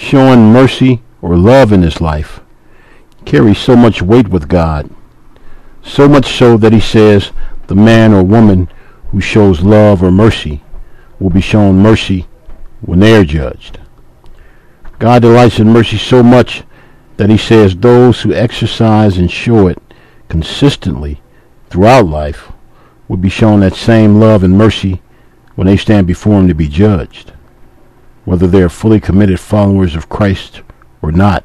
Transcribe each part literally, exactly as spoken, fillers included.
showing mercy or love in this life carries so much weight with God, so much so that he says the man or woman who shows love or mercy will be shown mercy when they are judged. God delights in mercy so much that he says those who exercise and show it consistently throughout life will be shown that same love and mercy when they stand before him to be judged, whether they are fully committed followers of Christ or not.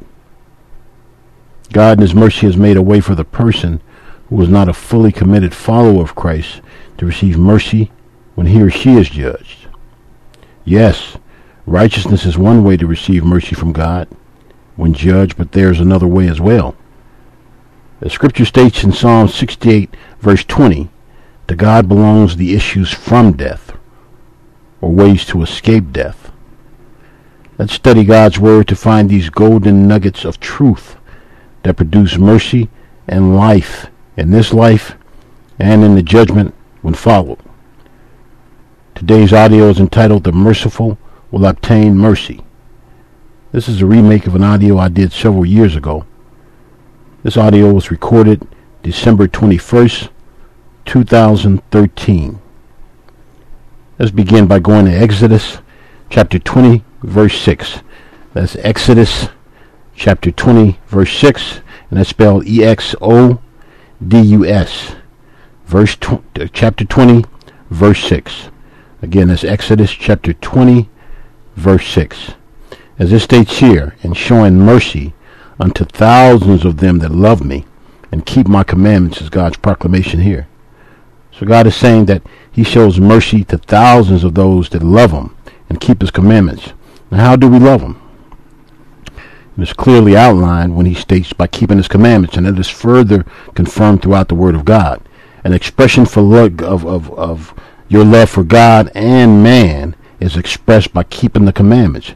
God in his mercy has made a way for the person who is not a fully committed follower of Christ to receive mercy when he or she is judged. Yes, righteousness is one way to receive mercy from God when judged, but there's another way as well. The scripture states in Psalm sixty-eight, verse twenty, to God belongs the issues from death, or ways to escape death. Let's study God's word to find these golden nuggets of truth that produce mercy and life in this life and in the judgment when followed. Today's audio is entitled The Merciful Will Obtain Mercy. This is a remake of an audio I did several years ago. This audio was recorded December twenty-first, two thousand thirteen. Let's begin by going to Exodus chapter twenty, verse six. That's Exodus chapter twenty, verse six, and that's spelled E X O D U S. Verse tw- chapter twenty, verse six. Again, that's Exodus chapter twenty, verse six. As it states here, and showing mercy unto thousands of them that love me and keep my commandments, is God's proclamation here. So God is saying that he shows mercy to thousands of those that love him and keep his commandments. Now, how do we love him? It is clearly outlined when he states by keeping his commandments, and it is further confirmed throughout the word of God. An expression for love, of, of, of your love for God and man is expressed by keeping the commandments.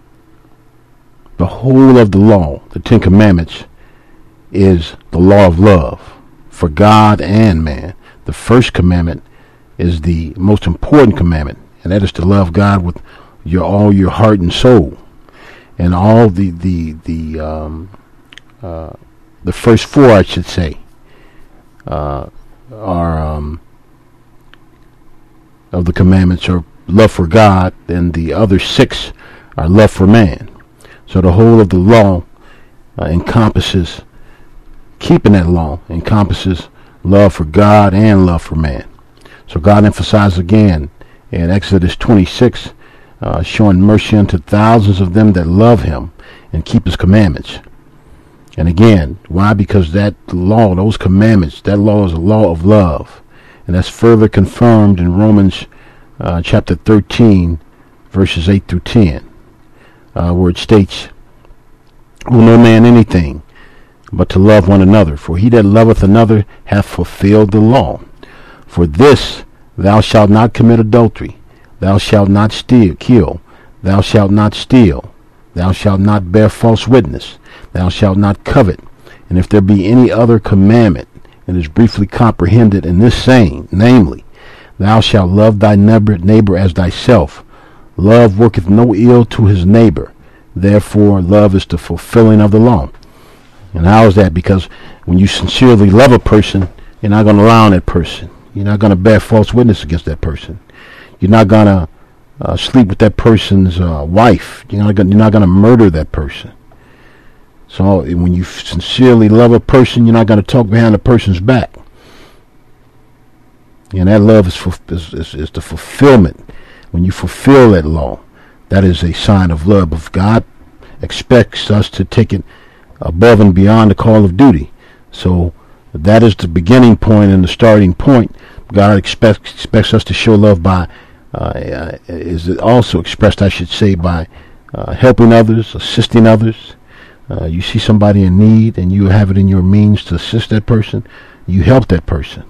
The whole of the law, the Ten Commandments, is the law of love for God and man. The first commandment is the most important commandment, and that is to love God with your all your heart and soul. And all the the the um, uh, the first four, I should say, uh, are um, of the commandments are love for God, and the other six are love for man. So the whole of the law uh, encompasses, keeping that law encompasses love for God and love for man. So God emphasizes again in Exodus twenty-six, uh, showing mercy unto thousands of them that love him and keep his commandments. And again, why? Because that law, those commandments, that law is a law of love. And that's further confirmed in Romans uh, chapter thirteen, verses eight through ten. Uh, where it states, "Will no man anything but to love one another? For he that loveth another hath fulfilled the law. For this, thou shalt not commit adultery, thou shalt not steal, kill, thou shalt not steal, thou shalt not bear false witness, thou shalt not covet. And if there be any other commandment, it is briefly comprehended in this saying, namely, thou shalt love thy neighbor, neighbor as thyself. Love worketh no ill to his neighbor. Therefore, love is the fulfilling of the law." And how is that? Because when you sincerely love a person, you're not going to lie on that person. You're not going to bear false witness against that person. You're not going to uh, sleep with that person's uh, wife. You're not going you're not going to murder that person. So when you sincerely love a person, you're not going to talk behind the person's back. And that love is, for, is, is, is the fulfillment. When you fulfill that law, that is a sign of love. But God expects us to take it above and beyond the call of duty. So that is the beginning point and the starting point. God expects expects us to show love by, uh, is also expressed, I should say, by uh, helping others, assisting others. Uh, you see somebody in need and you have it in your means to assist that person, you help that person.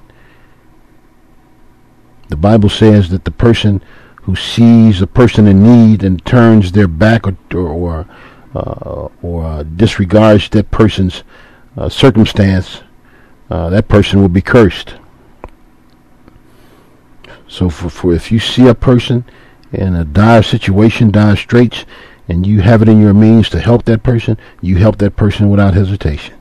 The Bible says that the person who sees a person in need and turns their back or or uh, or uh, disregards that person's uh, circumstance, uh, that person will be cursed. So for, for if you see a person in a dire situation, dire straits, and you have it in your means to help that person, you help that person without hesitation.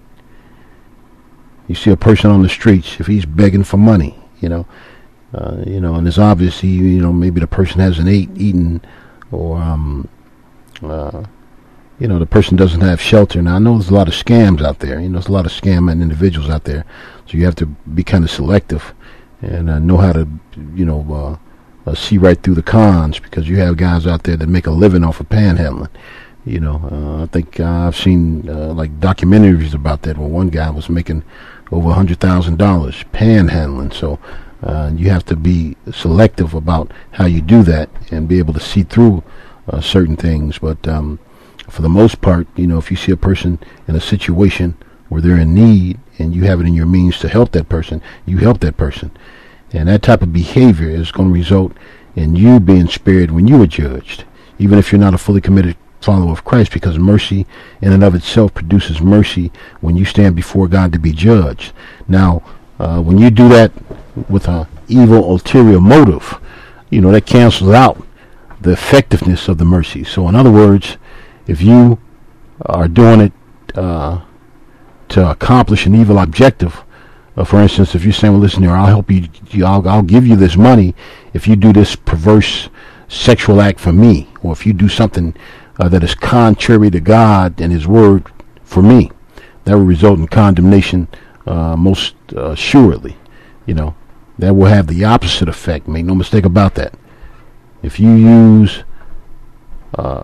You see a person on the streets, if he's begging for money, you know, uh, you know, and it's obvious he, you know, maybe the person hasn't ate, eaten, or, um, uh, you know, the person doesn't have shelter. Now, I know there's a lot of scams out there. You know, there's a lot of scamming individuals out there. So you have to be kind of selective and uh, know how to, you know, uh, uh, see right through the cons, because you have guys out there that make a living off of panhandling. You know, uh, I think uh, I've seen uh, like documentaries about that, where one guy was making over one hundred thousand dollars panhandling. So uh, you have to be selective about how you do that and be able to see through uh, certain things. But um, for the most part, you know, if you see a person in a situation where they're in need and you have it in your means to help that person, you help that person. And that type of behavior is going to result in you being spared when you are judged, even if you're not a fully committed follower of Christ, because mercy in and of itself produces mercy when you stand before God to be judged. Now, uh, when you do that with an evil ulterior motive, you know, that cancels out the effectiveness of the mercy. So in other words, if you are doing it uh, to accomplish an evil objective, uh, for instance, if you're saying, well, listen here, I'll help you, I'll, I'll give you this money if you do this perverse sexual act for me, or if you do something uh, that is contrary to God and His Word for me, that will result in condemnation uh, most uh, assuredly. You know, that will have the opposite effect. Make no mistake about that. If you use uh,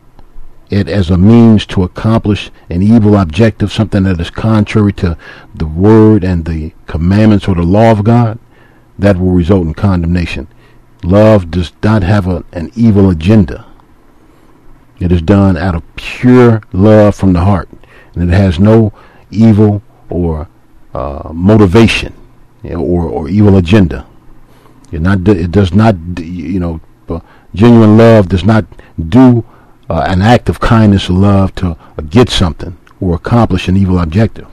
it as a means to accomplish an evil objective, something that is contrary to the Word and the commandments or the law of God, that will result in condemnation. Love does not have a, an evil agenda. It is done out of pure love from the heart, and it has no evil or uh, motivation, you know, or, or evil agenda. It not it does not, you know, uh, genuine love does not do uh, an act of kindness or love to uh, get something or accomplish an evil objective.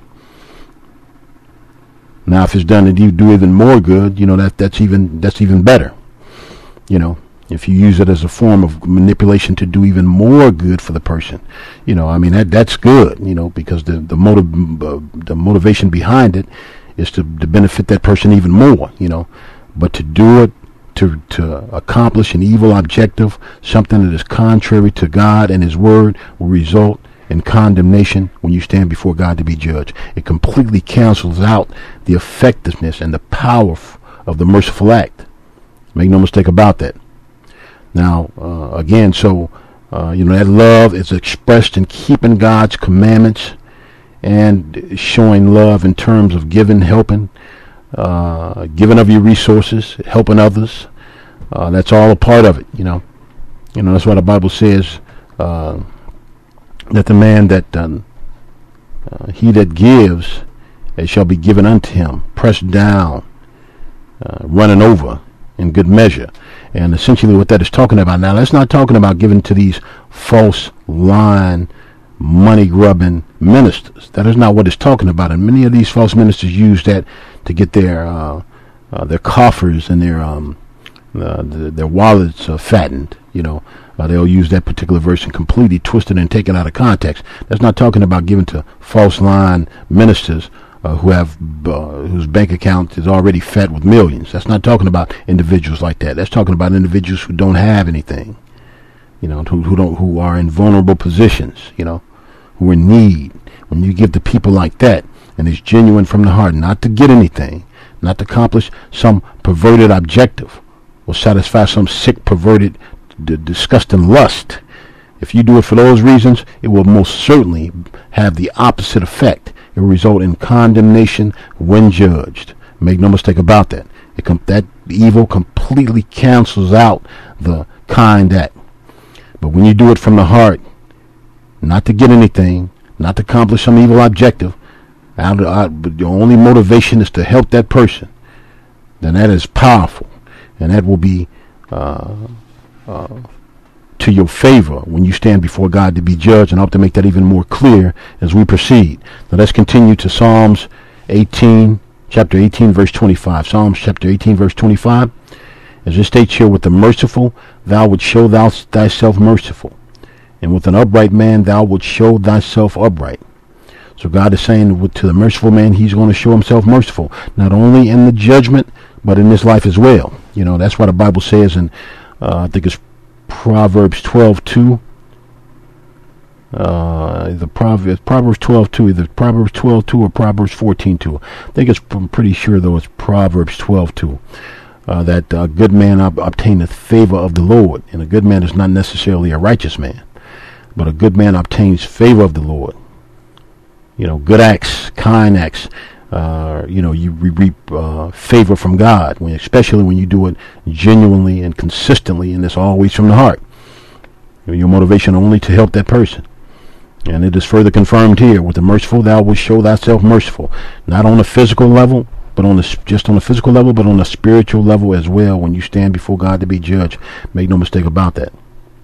Now, if it's done to do even more good, you know, that that's even that's even better. You know, if you use it as a form of manipulation to do even more good for the person, you know, I mean, that that's good, you know, because the the motive, uh, the motivation behind it is to, to benefit that person even more, you know. But to do it to to accomplish an evil objective, something that is contrary to God and His Word, will result in condemnation when you stand before God to be judged. It completely cancels out the effectiveness and the power of the merciful act. Make no mistake about that. Now, uh, again, so, uh, you know, that love is expressed in keeping God's commandments and showing love in terms of giving, helping, uh, giving of your resources, helping others. Uh, that's all a part of it, you know. You know, that's why the Bible says uh, that the man that, um, uh, he that gives, it shall be given unto him, pressed down, uh, running over, in good measure. And essentially what that is talking about, now that's not talking about giving to these false lying, money grubbing ministers. That is not what it's talking about. And many of these false ministers use that to get their uh, uh, their coffers and their um, uh, the, their wallets uh, fattened. You know, uh, they'll use that particular verse and completely twist it and take it out of context. That's not talking about giving to false lying ministers Uh, who have uh, whose bank account is already fat with millions. That's not talking about individuals like that. That's talking about individuals who don't have anything, you know, who who don't who are in vulnerable positions, you know, who are in need. When you give to people like that, and it's genuine from the heart, not to get anything, not to accomplish some perverted objective or satisfy some sick, perverted, d- disgusting lust. If you do it for those reasons, it will most certainly have the opposite effect. It will result in condemnation when judged. Make no mistake about that. It com- that evil completely cancels out the kind act. But when you do it from the heart, not to get anything, not to accomplish some evil objective, out of, out, but your only motivation is to help that person, then that is powerful, and that will be uh, uh, to your favor when you stand before God to be judged, and I hope to make that even more clear as we proceed. Now let's continue to Psalms eighteen, chapter eighteen, verse twenty-five. Psalms chapter eighteen, verse twenty-five. As it states here, with the merciful thou would show thou thyself merciful, And with an upright man thou wilt show thyself upright. So God is saying to the merciful man, he's going to show himself merciful, not only in the judgment, but in this life as well. You know, that's what the Bible says in, uh, I think it's Proverbs twelve two. Uh, the Proverbs, Proverbs twelve two, either Proverbs twelve two or Proverbs fourteen two. I think it's, I'm pretty sure though it's Proverbs twelve two. Uh, that a good man ob- obtaineth favor of the Lord. And a good man is not necessarily a righteous man, but a good man obtains favor of the Lord. You know, good acts, kind acts, uh, you know, you reap uh, favor from God, when, especially when you do it genuinely and consistently, and it's always from the heart. Your motivation only to help that person. And it is further confirmed here, with the merciful thou wilt show thyself merciful, not on a physical level, but on the, just on a physical level, but on a spiritual level as well, when you stand before God to be judged. Make no mistake about that.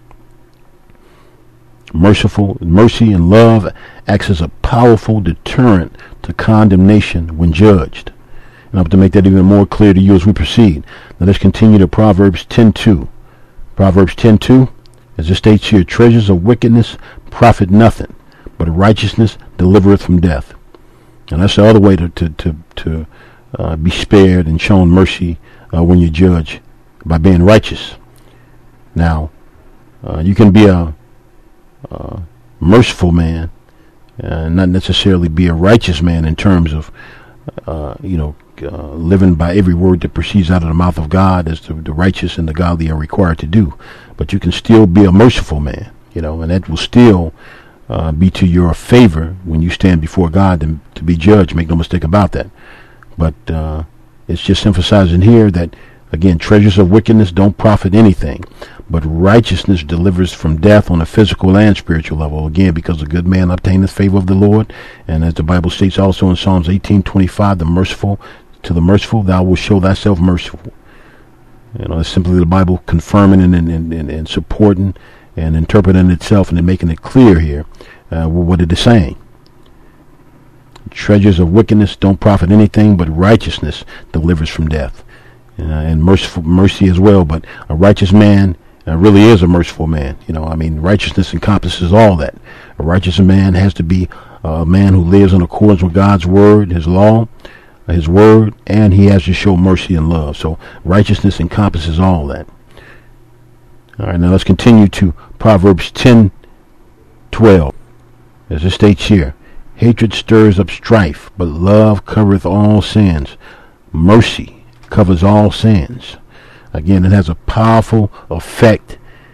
Merciful mercy and love acts as a powerful deterrent to condemnation when judged. And I'm to make that even more clear to you as we proceed. Now let's continue to Proverbs ten two. Proverbs ten two, as it states here, treasures of wickedness profit nothing, but righteousness delivereth from death. And that's the other way to to to, to uh, be spared and shown mercy uh, when you judge, by being righteous. Now, uh, you can be a Uh, merciful man, uh, not necessarily be a righteous man in terms of, uh, you know, uh, living by every word that proceeds out of the mouth of God, as the, the righteous and the godly are required to do. But you can still be a merciful man, you know, and that will still uh, be to your favor when you stand before God to, to be judged. Make no mistake about that. But uh, it's just emphasizing here that, again, treasures of wickedness don't profit anything, but righteousness delivers from death on a physical and spiritual level. Again, because a good man obtaineth favor of the Lord. And as the Bible states also in Psalms eighteen twenty-five, the merciful, to the merciful thou wilt show thyself merciful. You know, it's simply the Bible confirming and, and, and, and supporting and interpreting itself, and then making it clear here uh, what it is saying. Treasures of wickedness don't profit anything, but righteousness delivers from death. Uh, and merciful mercy as well. But a righteous man uh, really is a merciful man. You know, I mean, righteousness encompasses all that. A righteous man has to be a man who lives in accordance with God's word, his law, his word, and he has to show mercy and love. So righteousness encompasses all that. All right, now let's continue to Proverbs ten twelve. As it states here, hatred stirs up strife, but love covereth all sins. Mercy covers all sins. Again, it has a powerful effect,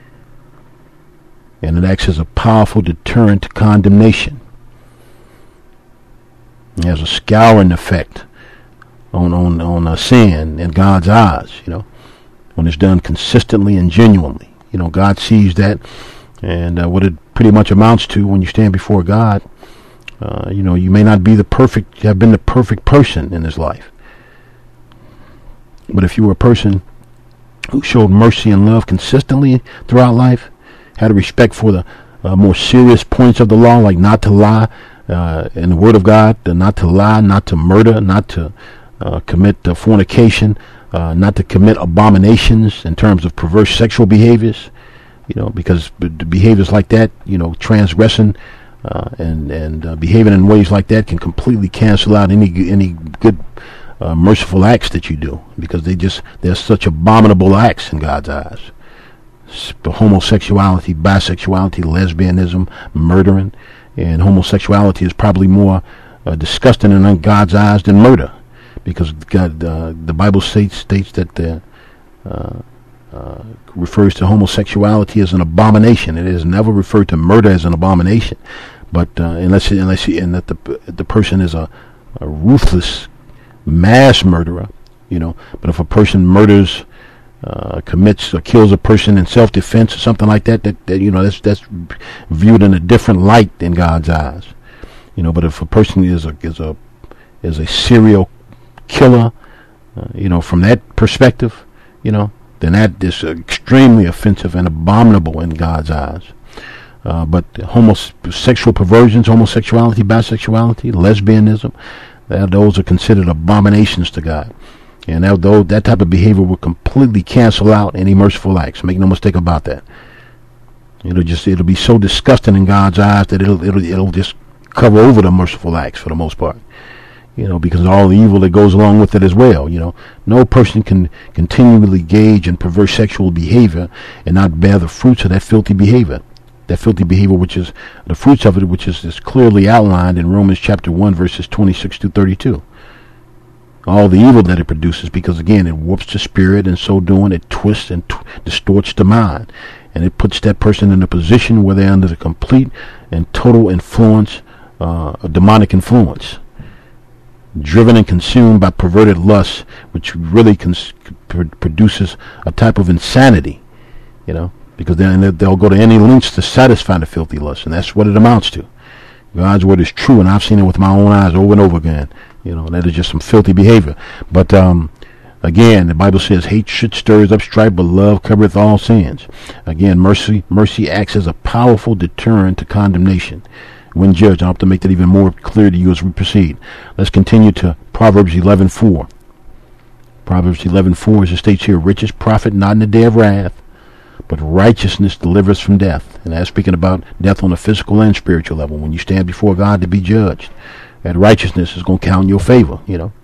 and it acts as a powerful deterrent to condemnation. It has a scouring effect on on on a sin in God's eyes. You know, when it's done consistently and genuinely. You know, God sees that, and uh, what it pretty much amounts to when you stand before God. Uh, you know, you may not be the perfect, have been the perfect person in this life. But if you were a person who showed mercy and love consistently throughout life, had a respect for the uh, more serious points of the law, like not to lie, uh, in the Word of God, uh, not to lie, not to murder, not to uh, commit uh, fornication, uh, not to commit abominations in terms of perverse sexual behaviors, you know, because b- behaviors like that, you know, transgressing uh, and and uh, behaving in ways like that can completely cancel out any any good Uh, merciful acts that you do, because they just they're such abominable acts in God's eyes. Sp- homosexuality, bisexuality, lesbianism, murdering, and homosexuality is probably more uh, disgusting in God's eyes than murder, because God, uh, the Bible states states that the uh, uh, refers to homosexuality as an abomination. It is never referred to murder as an abomination, but uh, unless unless you, and that the the person is a, a ruthless mass murderer, you know. But if a person murders, uh, commits or kills a person in self-defense or something like that, that, that you know, that's that's viewed in a different light in God's eyes, you know. But if a person is a is a is a serial killer, uh, you know, from that perspective, you know, then that is extremely offensive and abominable in God's eyes. Uh, but homosexual perversions, homosexuality, bisexuality, lesbianism, that, those are considered abominations to God. And that, though, that type of behavior will completely cancel out any merciful acts. Make no mistake about that. It'll just it'll be so disgusting in God's eyes that it'll it'll it'll just cover over the merciful acts for the most part. You know, because of all the evil that goes along with it as well. You know, no person can continually engage in perverse sexual behavior and not bear the fruits of that filthy behavior. That filthy behavior, which is the fruits of it, which is, is clearly outlined in Romans chapter one, verses twenty-six to thirty-two. All the evil that it produces, because again, it warps the spirit, and so doing, it twists and t- distorts the mind, and it puts that person in a position where they're under the complete and total influence, uh, demonic influence, driven and consumed by perverted lust, which really cons- pr- produces a type of insanity, you know, because then they'll go to any lengths to satisfy the filthy lust, and that's what it amounts to. God's word is true, and I've seen it with my own eyes over and over again. You know, that is just some filthy behavior. But um, again, the Bible says, hatred stirs up strife, but love covereth all sins. Again, mercy mercy acts as a powerful deterrent to condemnation when judged. I'll have to make that even more clear to you as we proceed. Let's continue to Proverbs eleven four. Proverbs eleven four, as it states here, riches profit not in the day of wrath, but righteousness delivers from death. And that's speaking about death on a physical and spiritual level. When you stand before God to be judged, that righteousness is going to count in your favor, you know.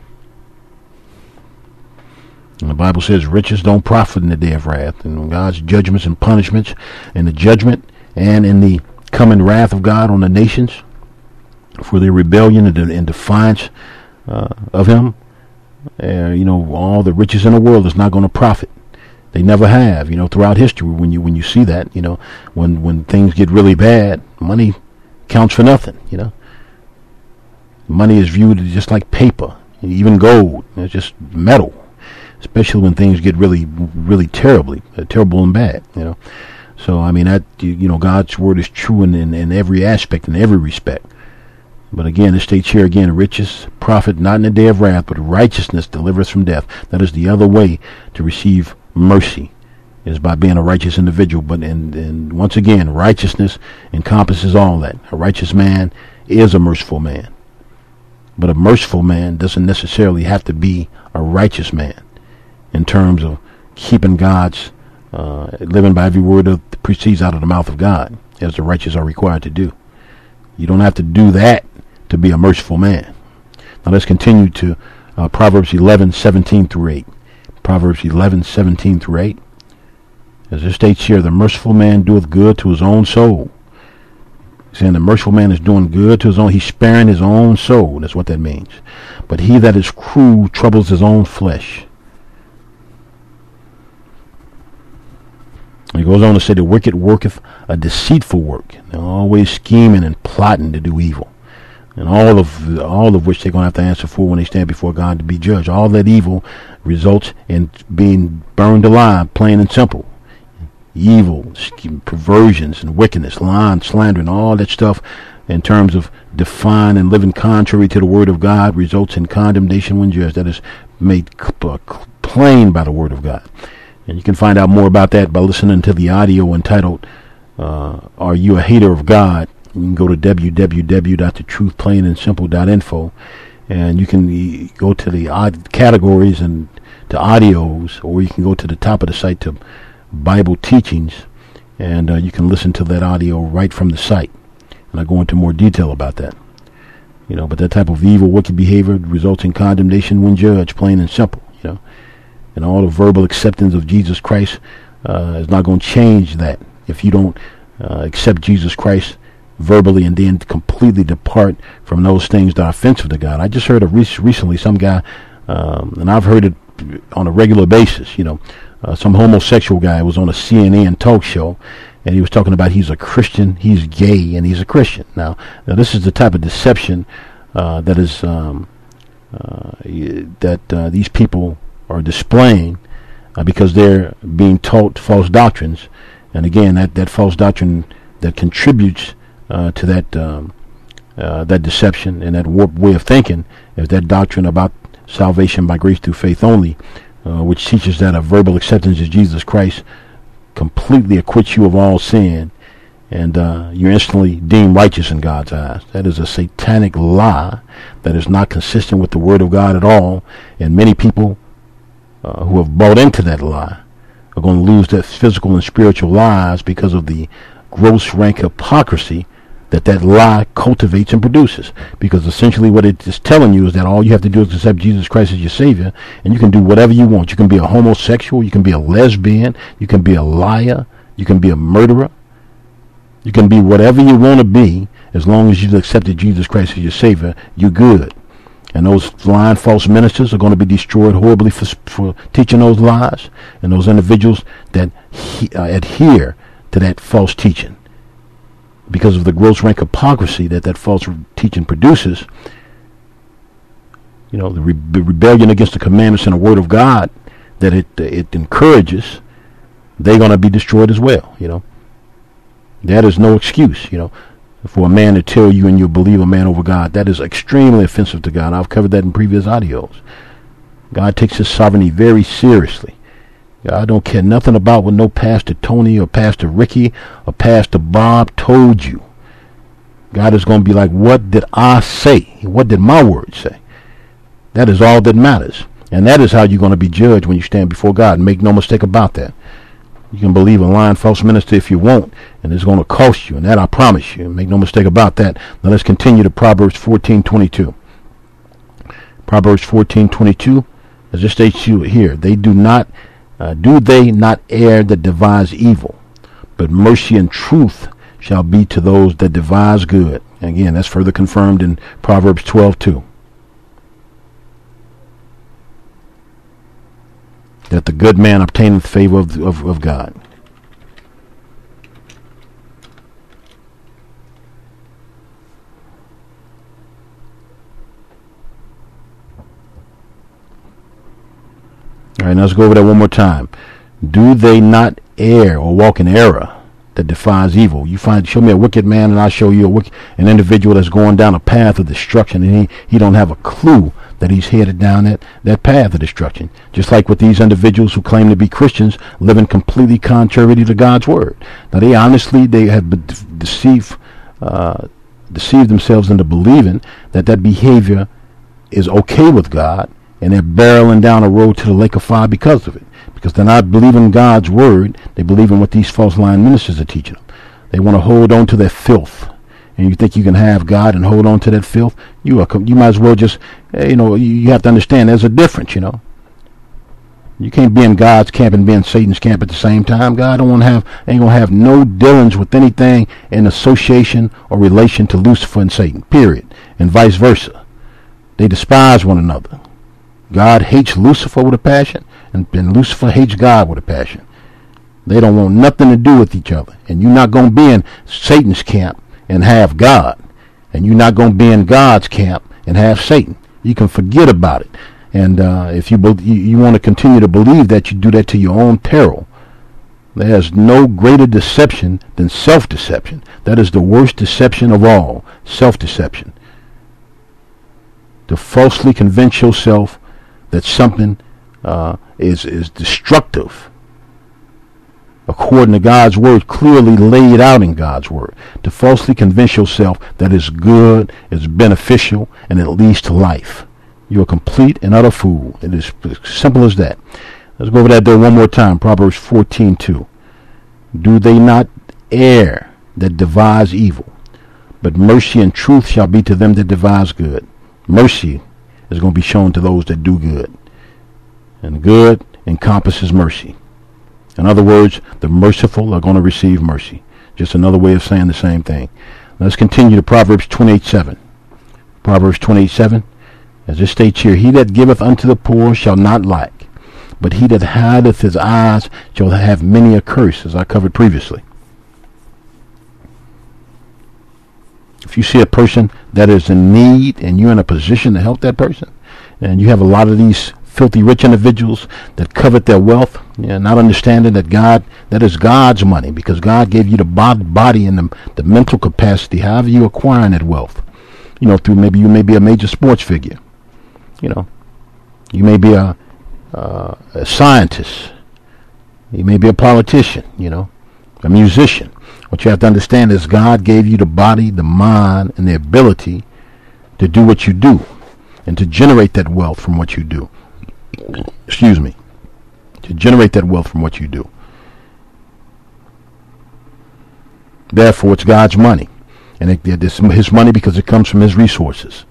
And the Bible says riches don't profit in the day of wrath. And God's judgments and punishments, in the judgment and in the coming wrath of God on the nations for their rebellion and, and defiance uh, of him, uh, you know, all the riches in the world is not going to profit. They never have, you know, throughout history. When you when you see that, you know, when when things get really bad, money counts for nothing, you know. Money is viewed just like paper, even gold. It's just metal, especially when things get really, really terribly, uh, terrible and bad, you know. So, I mean, that, you know, God's word is true in, in, in every aspect, in every respect. But again, it states here again, riches profit not in the day of wrath, but righteousness delivers from death. That is the other way to receive mercy, is by being a righteous individual. But and, and once again, righteousness encompasses all that. A righteous man is a merciful man. But a merciful man doesn't necessarily have to be a righteous man in terms of keeping God's, uh, living by every word that proceeds out of the mouth of God, as the righteous are required to do. You don't have to do that to be a merciful man. Now let's continue to uh, Proverbs eleven seventeen through eight. Proverbs eleven seventeen through eight. As it states here, the merciful man doeth good to his own soul. Saying the merciful man is doing good to his own, he's sparing his own soul. That's what that means. But he that is cruel troubles his own flesh. He goes on to say, the wicked worketh a deceitful work. They're always scheming and plotting to do evil. And all of all of which they're going to have to answer for when they stand before God to be judged. All that evil results in being burned alive, plain and simple. Evil, perversions, and wickedness, lying, slander, and all that stuff in terms of defying and living contrary to the word of God results in condemnation when judged. That is made plain by the word of God. And you can find out more about that by listening to the audio entitled, uh, Are You a Hater of God? You can go to w w w dot the truth plain and simple dot info, and you can go to the odd categories and to audios, or you can go to the top of the site to Bible teachings, and uh, you can listen to that audio right from the site. And I go into more detail about that. You know, but that type of evil, wicked behavior results in condemnation when judged, plain and simple. You know, and all the verbal acceptance of Jesus Christ uh, is not going to change that. If you don't uh, accept Jesus Christ verbally and then completely depart from those things that are offensive to God. I just heard of rec- recently some guy, um, and I've heard it on a regular basis. You know. Uh, some homosexual guy was on a C N N talk show, and he was talking about he's a Christian, he's gay, and he's a Christian. Now, now this is the type of deception uh, that is um, uh, that uh, these people are displaying uh, because they're being taught false doctrines, and again, that, that false doctrine that contributes uh, to that um, uh, that deception and that warped way of thinking is that doctrine about salvation by grace through faith only. Uh, which teaches that a verbal acceptance of Jesus Christ completely acquits you of all sin, and uh, you're instantly deemed righteous in God's eyes. That is a satanic lie that is not consistent with the Word of God at all, and many people uh, who have bought into that lie are going to lose their physical and spiritual lives because of the gross rank hypocrisy that that lie cultivates and produces. Because essentially what it is telling you is that all you have to do is accept Jesus Christ as your Savior, and you can do whatever you want. You can be a homosexual, you can be a lesbian, you can be a liar, you can be a murderer, you can be whatever you want to be. As long as you've accepted Jesus Christ as your Savior, you're good. And those lying false ministers are going to be destroyed horribly for, for teaching those lies, and those individuals that he, uh, adhere to that false teaching. Because of the gross rank hypocrisy that that false teaching produces, you know, the re- rebellion against the commandments and the word of God that it uh, it encourages, they're going to be destroyed as well, you know. That is no excuse, you know, for a man to tell you and you believe a man over God. That is extremely offensive to God. I've covered that in previous audios. God takes his sovereignty very seriously. I don't care nothing about what no Pastor Tony or Pastor Ricky or Pastor Bob told you. God is going to be like, what did I say? What did my word say? That is all that matters. And that is how you're going to be judged when you stand before God. Make no mistake about that. You can believe a lying false minister if you want, and it's going to cost you, and that I promise you. Make no mistake about that. Now let's continue to Proverbs fourteen twenty-two. Proverbs fourteen twenty-two, as it states you here, they do not Uh, do they not err that devise evil? But mercy and truth shall be to those that devise good. Again, that's further confirmed in Proverbs twelve two. That the good man obtaineth favor of, of, of God. All right, now let's go over that one more time. Do they not err or walk in error that defies evil? You find, show me a wicked man, and I'll show you a wicked, an individual that's going down a path of destruction, and he, he don't have a clue that he's headed down that, that path of destruction. Just like with these individuals who claim to be Christians, living completely contrary to God's word. Now, they honestly, they have been deceived, uh, deceived themselves into believing that that behavior is okay with God, and they're barreling down a road to the lake of fire because of it. Because they're not believing God's word. They believe in what these false lying ministers are teaching them. They want to hold on to their filth. And you think you can have God and hold on to that filth? You are. You might as well just, you know, you have to understand there's a difference, you know. You can't be in God's camp and be in Satan's camp at the same time. God don't want to have, ain't going to have no dealings with anything in association or relation to Lucifer and Satan, period. And vice versa. They despise one another. God hates Lucifer with a passion, and, and Lucifer hates God with a passion. They don't want nothing to do with each other. And you're not going to be in Satan's camp and have God. And you're not going to be in God's camp and have Satan. You can forget about it. And uh, if you, be- you you want to continue to believe that, you do that to your own peril. There's no greater deception than self-deception. That is the worst deception of all, self-deception. To falsely convince yourself that something uh, is is destructive, according to God's word, clearly laid out in God's word. To falsely convince yourself that it's good, it's beneficial, and it leads to life. You're a complete and utter fool. It is as simple as that. Let's go over that there one more time. Proverbs fourteen two. Do they not err that devise evil? But mercy and truth shall be to them that devise good. Mercy is going to be shown to those that do good. And good encompasses mercy. In other words, the merciful are going to receive mercy. Just another way of saying the same thing. Let's continue to Proverbs twenty-eight seven. Proverbs twenty-eight seven. As it states here, he that giveth unto the poor shall not lack, but he that hideth his eyes shall have many a curse, as I covered previously. If you see a person that is in need and you're in a position to help that person, and you have a lot of these filthy rich individuals that covet their wealth, you know, not understanding that God, that is God's money, because God gave you the body and the, the mental capacity, however you acquire that wealth. You know, through maybe you may be a major sports figure. You know, you may be a, uh, a scientist. You may be a politician, you know, a musician. What you have to understand is God gave you the body, the mind, and the ability to do what you do and to generate that wealth from what you do. Excuse me. to generate that wealth from what you do. Therefore, it's God's money. And it, it's his money because it comes from his resources.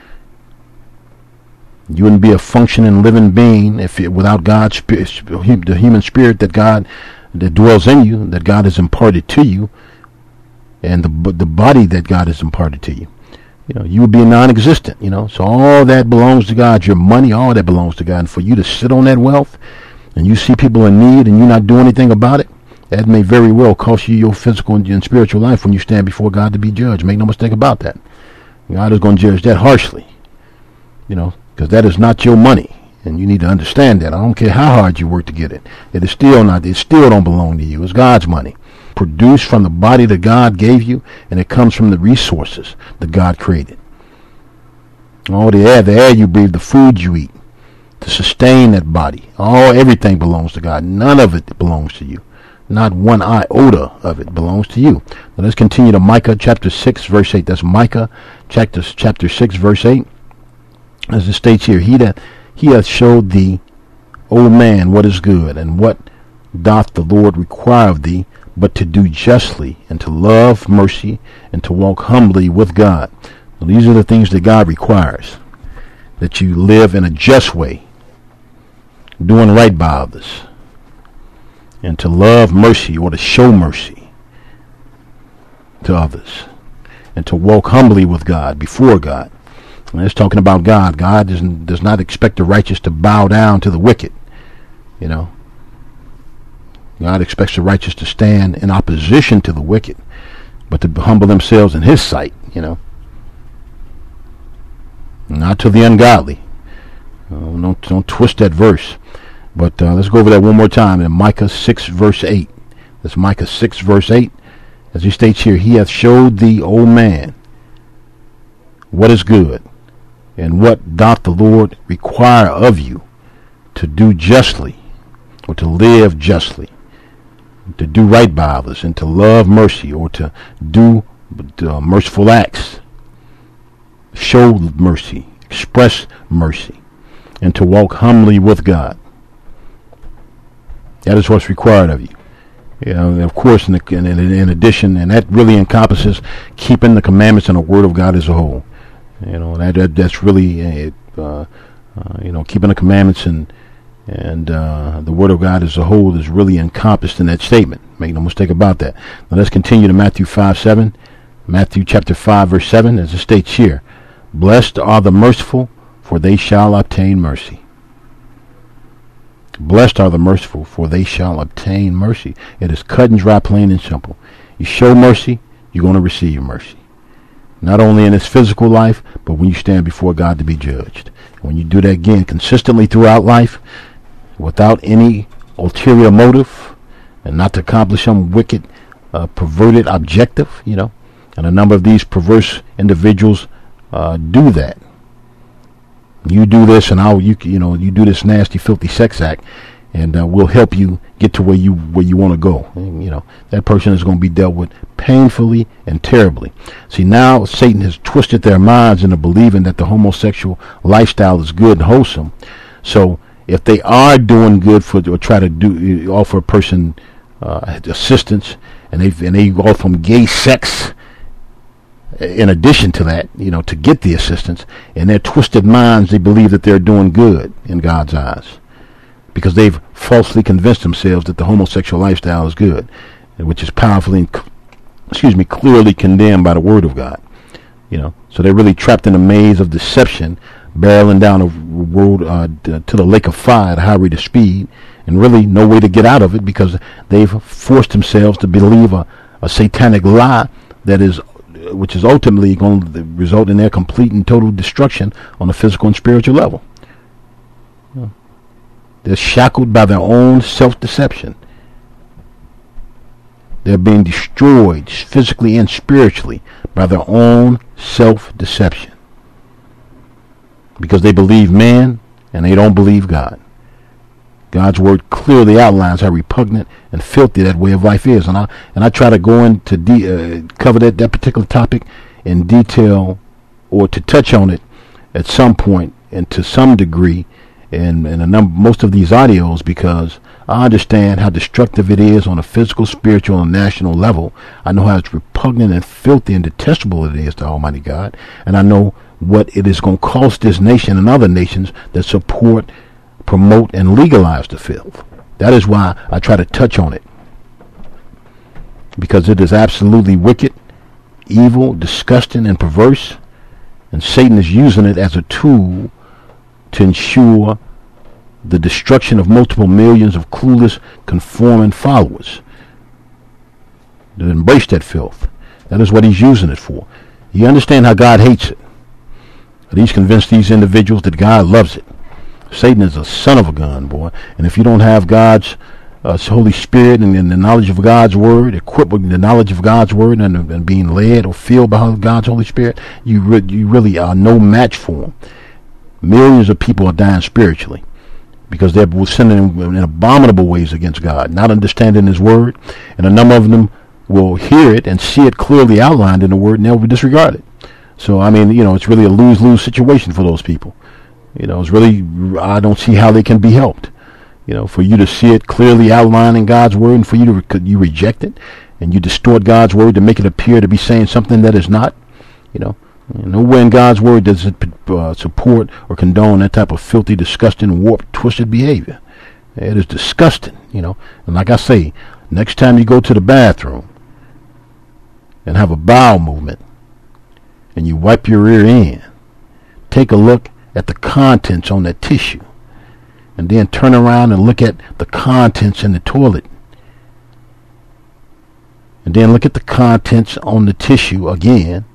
You wouldn't be a functioning, living being if it, without God's spirit, the human spirit that God that dwells in you, that God has imparted to you, and the the body that God has imparted to you. You know, you would be non-existent. You know, so all that belongs to God. Your money, all that belongs to God. And for you to sit on that wealth, and you see people in need, and you not do anything about it, that may very well cost you your physical and spiritual life when you stand before God to be judged. Make no mistake about that. God is going to judge that harshly. You know, because that is not your money, and you need to understand that. I don't care how hard you work to get it. It is still not. It still don't belong to you. It's God's money, produced from the body that God gave you, and it comes from the resources that God created. All the air, the air you breathe, the food you eat, to sustain that body, all everything belongs to God. None of it belongs to you. Not one iota of it belongs to you. Now let's continue to Micah chapter six, verse eight. That's Micah chapter chapter six, verse eight. As it states here, he that he hath showed thee, O man, what is good, and what doth the Lord require of thee, but to do justly, and to love mercy, and to walk humbly with God. Now, these are the things that God requires, that you live in a just way, doing right by others, and to love mercy, or to show mercy to others, and to walk humbly with God, before God. And it's talking about God. God does, does not expect the righteous to bow down to the wicked. You know, God expects the righteous to stand in opposition to the wicked, but to humble themselves in his sight, you know, not to the ungodly. Uh, don't, don't twist that verse. But uh, let's go over that one more time in Micah six, verse eight. That's Micah six, verse eight. As he states here, he hath showed thee, O man, what is good, and what doth the Lord require of you, to do justly, or to live justly, to do right by others, and to love mercy, or to do uh, merciful acts, show mercy, express mercy, and to walk humbly with God. That is what's required of you. You know, and of course, in, the, in, in addition, and that really encompasses keeping the commandments and the Word of God as a whole. You know, that, that that's really, uh, uh, you know, keeping the commandments and and uh, the Word of God as a whole is really encompassed in that statement. Make no mistake about that. Now let's continue to Matthew five seven. Matthew chapter five, verse seven, as it states here, blessed are the merciful, for they shall obtain mercy. Blessed are the merciful, for they shall obtain mercy. It is cut and dry, plain and simple. You show mercy, you're going to receive mercy. Not only in this physical life, but when you stand before God to be judged. When you do that again consistently throughout life, without any ulterior motive, and not to accomplish some wicked, uh, perverted objective, you know. And a number of these perverse individuals uh, do that. You do this, and I'll you you know you do this nasty, filthy sex act, and uh, we'll help you get to where you where you want to go. And, you know, that person is going to be dealt with painfully and terribly. See, now Satan has twisted their minds into believing that the homosexual lifestyle is good and wholesome. So if they are doing good for or try to do offer a person uh, assistance, and they and they go from gay sex, in addition to that, you know, to get the assistance, in their twisted minds, they believe that they're doing good in God's eyes, because they've falsely convinced themselves that the homosexual lifestyle is good, which is powerfully, excuse me, clearly condemned by the Word of God. You know, so they're really trapped in a maze of deception, barreling down a road uh, to the lake of fire at a high rate of speed, and really no way to get out of it, because they've forced themselves to believe a, a satanic lie that is which is ultimately going to result in their complete and total destruction on a physical and spiritual level. They're shackled by their own self-deception. They're being destroyed physically and spiritually by their own self-deception, because they believe man and they don't believe God. God's word clearly outlines how repugnant and filthy that way of life is, and I and I try to go into de- uh, cover that, that particular topic in detail, or to touch on it at some point and to some degree in, in a number, most of these audios, because I understand how destructive it is on a physical, spiritual, and national level. I know how it's repugnant and filthy and detestable it is to Almighty God. And I know what it is going to cost this nation and other nations that support, promote, and legalize the filth. That is why I try to touch on it. Because it is absolutely wicked, evil, disgusting, and perverse. And Satan is using it as a tool to ensure the destruction of multiple millions of clueless, conforming followers that embrace that filth. That is what he's using it for. You understand how God hates it. But he's convinced these individuals that God loves it. Satan is a son of a gun, boy. And if you don't have God's uh, Holy Spirit and, and the knowledge of God's Word, equipped with the knowledge of God's Word and, and being led or filled by God's Holy Spirit, you, re- you really are no match for him. Millions of people are dying spiritually because they're sinning in, in abominable ways against God, not understanding his word, and a number of them will hear it and see it clearly outlined in the word, and they'll disregard it. So, I mean, you know, it's really a lose-lose situation for those people. You know, it's really, I don't see how they can be helped. You know, for you to see it clearly outlined in God's word, and for you to re- you reject it, and you distort God's word to make it appear to be saying something that is not, you know. Nowhere in God's word does it uh, support or condone that type of filthy, disgusting, warped, twisted behavior. It is disgusting, you know. And like I say, next time you go to the bathroom and have a bowel movement and you wipe your rear end, take a look at the contents on that tissue, and then turn around and look at the contents in the toilet, and then look at the contents on the tissue again.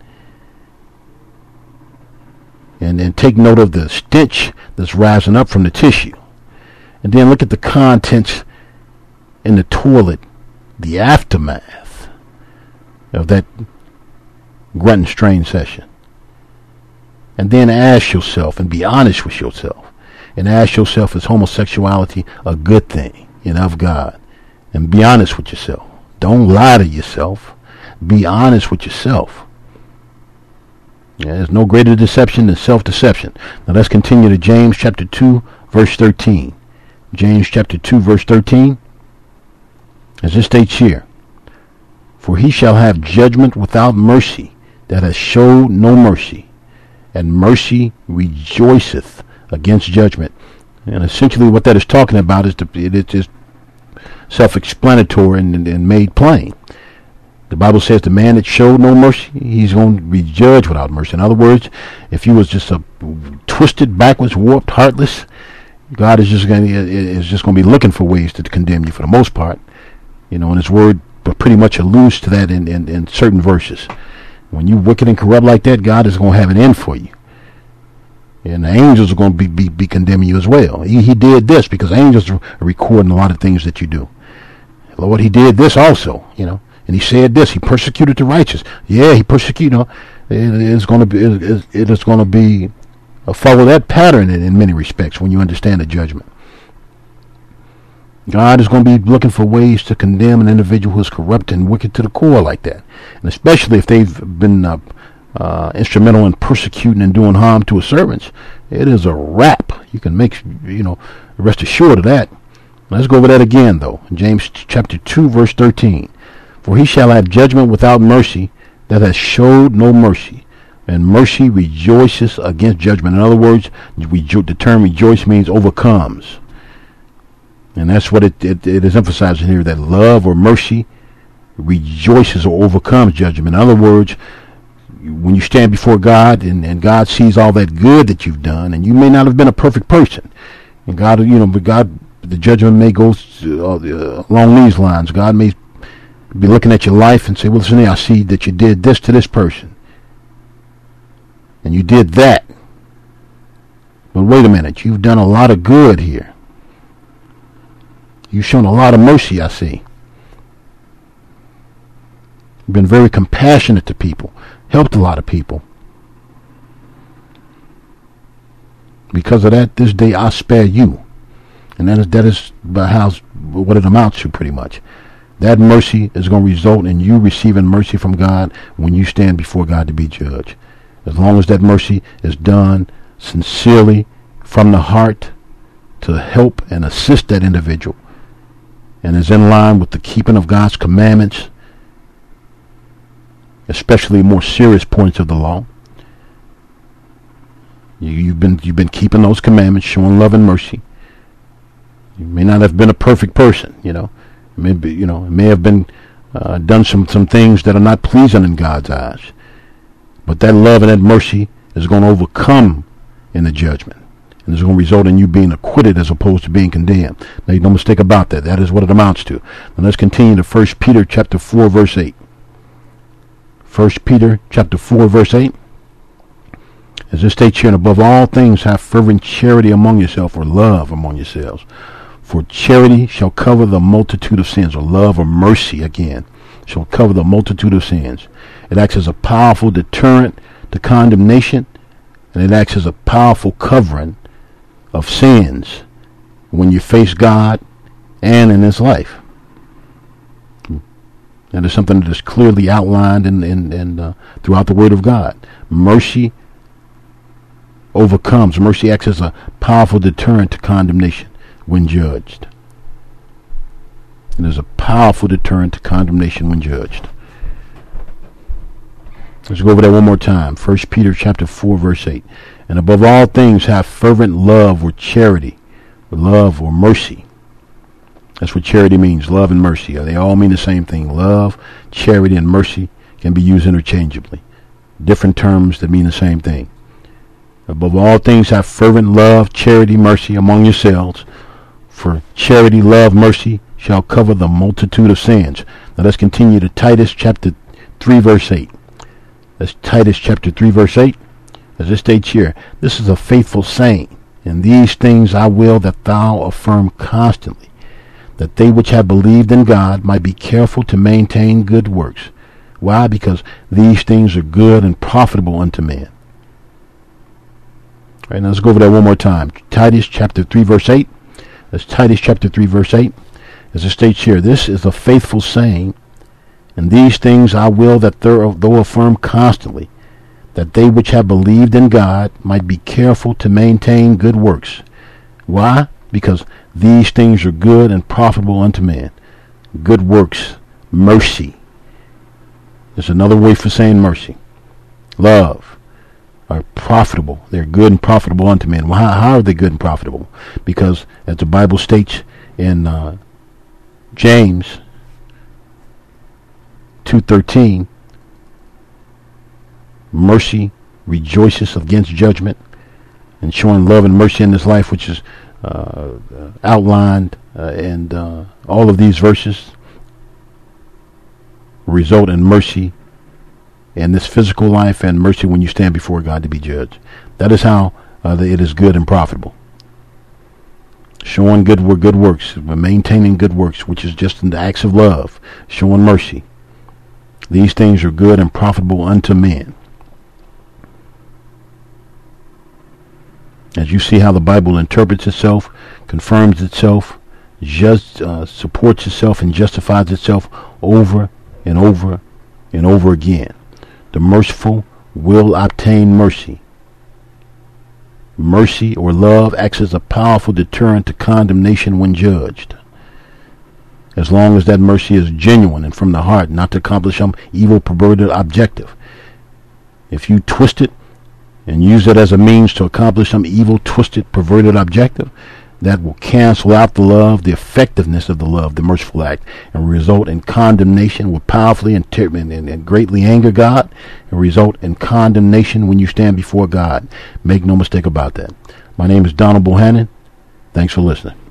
And then take note of the stench that's rising up from the tissue. And then look at the contents in the toilet, the aftermath of that grunt and strain session. And then ask yourself and be honest with yourself. And ask yourself, is homosexuality a good thing and of God? And be honest with yourself. Don't lie to yourself. Be honest with yourself. Yeah, there's no greater deception than self-deception. Now let's continue to James chapter two, verse thirteen. James chapter two, verse thirteen. As it states here, for he shall have judgment without mercy that has showed no mercy, and mercy rejoiceth against judgment. And essentially what that is talking about is the, it is self-explanatory and, and, and made plain. The Bible says the man that showed no mercy, he's going to be judged without mercy. In other words, if he was just a twisted, backwards, warped, heartless, God is just going to, is just going to be looking for ways to condemn you for the most part. You know, and his word pretty much alludes to that in, in, in certain verses. When you're wicked and corrupt like that, God is going to have an end for you. And the angels are going to be, be, be condemning you as well. He, he did this because angels are recording a lot of things that you do. Lord, he did this also, you know. And he said this, he persecuted the righteous. Yeah, he persecuted, you know, it is going to be, it is, it is going to be, uh, follow that pattern in, in many respects when you understand the judgment. God is going to be looking for ways to condemn an individual who is corrupt and wicked to the core like that. And especially if they've been uh, uh, instrumental in persecuting and doing harm to his servants. It is a wrap. You can make, you know, rest assured of that. Let's go over that again, though. James chapter two, verse thirteen. For he shall have judgment without mercy that has showed no mercy, and mercy rejoices against judgment. In other words, the term rejoice means overcomes. And that's what it, it, it is emphasizing here, that love or mercy rejoices or overcomes judgment. In other words, when you stand before God and, and God sees all that good that you've done, and you may not have been a perfect person, and God, you know, but God, the judgment may go uh, along these lines. God may be looking at your life and say, well, listen here, I see that you did this to this person. And you did that. But wait a minute, you've done a lot of good here. You've shown a lot of mercy, I see. You've been very compassionate to people. Helped a lot of people. Because of that, this day I spare you. And that is, that is how, what it amounts to pretty much. That mercy is going to result in you receiving mercy from God when you stand before God to be judged. As long as that mercy is done sincerely from the heart, to help and assist that individual, and is in line with the keeping of God's commandments, especially more serious points of the law. You, you've been you've been keeping those commandments, showing love and mercy. You may not have been a perfect person, you know. Maybe you know, it may have been uh, done some some things that are not pleasing in God's eyes. But that love and that mercy is going to overcome in the judgment, and it's going to result in you being acquitted as opposed to being condemned. Now, no mistake about that. That is what it amounts to. Now, let's continue to First Peter chapter four, verse eight. First Peter chapter four, verse eight. As it states here, and above all things, have fervent charity among yourselves, or love among yourselves. For charity shall cover the multitude of sins, or love or mercy, again, shall cover the multitude of sins. It acts as a powerful deterrent to condemnation, and it acts as a powerful covering of sins when you face God and in this life. And it's something that is clearly outlined in, in, in uh, throughout the Word of God. Mercy overcomes. Mercy acts as a powerful deterrent to condemnation when judged. It is a powerful deterrent to condemnation when judged. Let's go over that one more time. First Peter chapter four, verse eight. And above all things, have fervent love or charity, or love or mercy. That's what charity means, love and mercy. They all mean the same thing. Love, charity, and mercy can be used interchangeably. Different terms that mean the same thing. Above all things, have fervent love, charity, mercy among yourselves. For charity, love, mercy shall cover the multitude of sins. Now let's continue to Titus chapter three, verse eight. That's Titus chapter three, verse eight. As it states here, this is a faithful saying, and these things I will that thou affirm constantly, that they which have believed in God might be careful to maintain good works. Why? Because these things are good and profitable unto men. All right, now let's go over that one more time. Titus chapter three, verse eight. That's Titus chapter three, verse eight. As it states here, this is a faithful saying, and these things I will that thou affirm constantly, that they which have believed in God might be careful to maintain good works. Why? Because these things are good and profitable unto man. Good works, mercy. There's another way for saying mercy. Love are profitable. They're good and profitable unto men. Well, how, how are they good and profitable? Because, as the Bible states in uh, James two thirteen, mercy rejoices against judgment, and showing love and mercy in this life, which is uh, outlined uh, in uh, all of these verses, result in mercy in this physical life and mercy when you stand before God to be judged. That is how uh, it is good and profitable. Showing good good works, maintaining good works, which is just in the acts of love, showing mercy. These things are good and profitable unto men. As you see how the Bible interprets itself, confirms itself, just uh, supports itself, and justifies itself over and over and over again. The merciful will obtain mercy. Mercy or love acts as a powerful deterrent to condemnation when judged. As long as that mercy is genuine and from the heart, not to accomplish some evil, perverted objective. If you twist it and use it as a means to accomplish some evil, twisted, perverted objective, that will cancel out the love, the effectiveness of the love, the merciful act, and result in condemnation, will powerfully and, ter- and, and, and greatly anger God, and result in condemnation when you stand before God. Make no mistake about that. My name is Donald Bohannon. Thanks for listening.